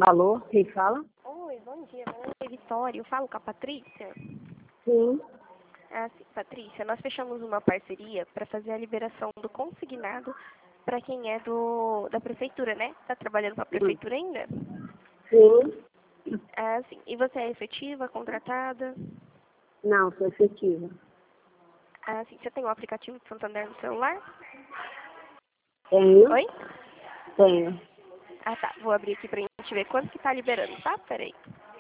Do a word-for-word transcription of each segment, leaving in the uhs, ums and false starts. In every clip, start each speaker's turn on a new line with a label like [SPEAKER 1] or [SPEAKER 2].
[SPEAKER 1] Alô, quem fala?
[SPEAKER 2] Oi, bom dia. Meu nome é Vitória. Eu falo com a Patrícia.
[SPEAKER 1] Sim.
[SPEAKER 2] Ah, sim, Patrícia, nós fechamos uma parceria para fazer a liberação do consignado para quem é do da prefeitura, né? Está trabalhando para a
[SPEAKER 1] Hum.
[SPEAKER 2] prefeitura ainda?
[SPEAKER 1] Sim.
[SPEAKER 2] Ah, sim. E você é efetiva, contratada?
[SPEAKER 1] Não, sou efetiva.
[SPEAKER 2] Ah, sim. Você tem o aplicativo de Santander no celular?
[SPEAKER 1] Tenho?
[SPEAKER 2] Oi?
[SPEAKER 1] Tenho.
[SPEAKER 2] Ah, tá. Vou abrir aqui para a gente ver quanto que está liberando, tá? Peraí.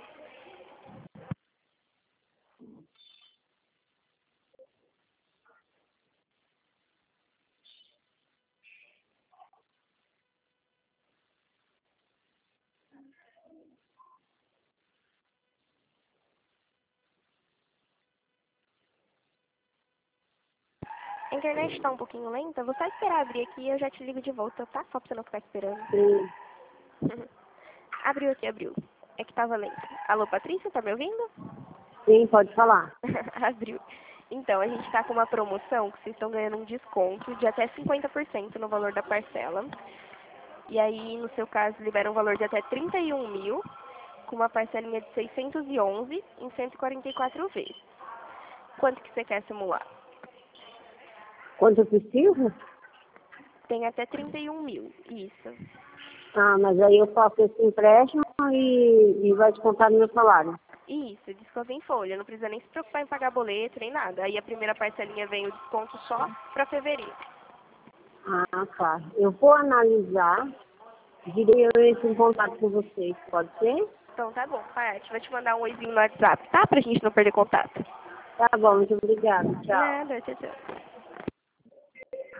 [SPEAKER 2] A internet está um pouquinho lenta. Vou só esperar abrir aqui e eu já te ligo de volta, tá? Só para você não ficar esperando.
[SPEAKER 1] Sim.
[SPEAKER 2] Abriu aqui, abriu. É que tava lento. Alô, Patrícia, tá me ouvindo?
[SPEAKER 1] Sim, pode falar.
[SPEAKER 2] Abriu. Então, a gente tá com uma promoção que vocês estão ganhando um desconto de até cinquenta por cento no valor da parcela. E aí, no seu caso, libera um valor de até trinta e um mil, com uma parcelinha de seiscentos e onze em cento e quarenta e quatro vezes. Quanto que você quer simular?
[SPEAKER 1] Quanto eu preciso?
[SPEAKER 2] Tem até trinta e um mil, isso.
[SPEAKER 1] Ah, mas aí eu faço esse empréstimo e, e vai descontar no meu salário.
[SPEAKER 2] Isso, desconto em folha, não precisa nem se preocupar em pagar boleto nem nada. Aí a primeira parcelinha vem o desconto só para fevereiro.
[SPEAKER 1] Ah, tá. Eu vou analisar e eu entro em contato com vocês, pode ser?
[SPEAKER 2] Então tá bom, Paty, vou te mandar um oizinho no WhatsApp, tá? Pra gente não perder contato.
[SPEAKER 1] Tá bom, muito obrigada. Tchau.
[SPEAKER 2] Nada, tchau, tchau.